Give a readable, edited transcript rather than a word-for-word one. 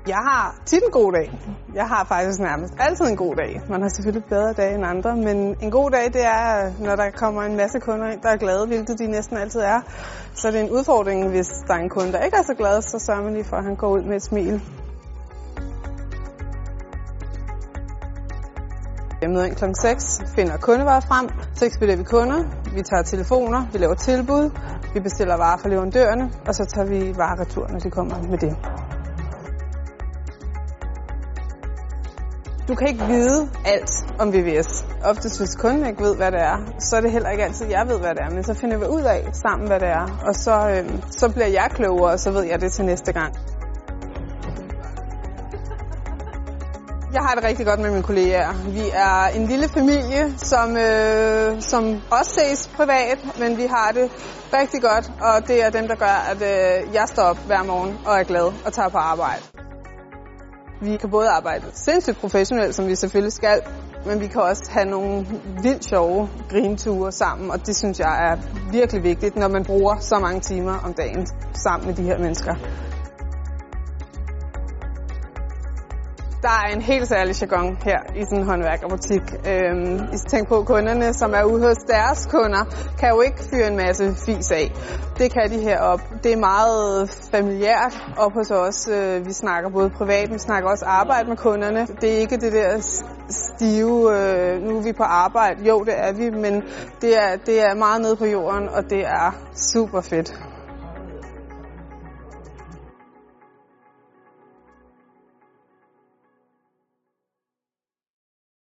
Jeg har tit en god dag. Jeg har faktisk nærmest altid en god dag. Man har selvfølgelig bedre dage end andre, men en god dag, det er, når der kommer en masse kunder ind, der er glade, hvilket de næsten altid er. Så det er en udfordring, hvis der er en kunde, der ikke er så glad, så sørger man lige for, at han går ud med et smil. Jeg møder ind kl. 6, finder kundevarer frem, så ekspederer vi kunder, vi tager telefoner, vi laver tilbud, vi bestiller varer fra leverandørerne, og så tager vi varer retur, når de kommer med det. Du kan ikke vide alt om VVS. Oftest hvis kunden ikke ved, hvad det er, så er det heller ikke altid, jeg ved, hvad det er. Men så finder vi ud af sammen, hvad det er. Og så bliver jeg klogere, og så ved jeg det til næste gang. Jeg har det rigtig godt med mine kolleger. Vi er en lille familie, som også ses privat, men vi har det rigtig godt. Og det er dem, der gør, at jeg står op hver morgen og er glad og tager på arbejde. Vi kan både arbejde sindssygt professionelt, som vi selvfølgelig skal, men vi kan også have nogle vildt sjove grineture sammen, og det synes jeg er virkelig vigtigt, når man bruger så mange timer om dagen sammen med de her mennesker. Der er en helt særlig jargon her i sådan en håndværkerbutik. I skal tænke på, at kunderne, som er ude hos deres kunder, kan jo ikke fyre en masse fis af. Det kan de heroppe. Det er meget familiært op hos os. Vi snakker både privat, vi snakker også arbejde med kunderne. Det er ikke det der stive, nu er vi på arbejde. Jo, det er vi, men det er meget nede på jorden, og det er super fedt.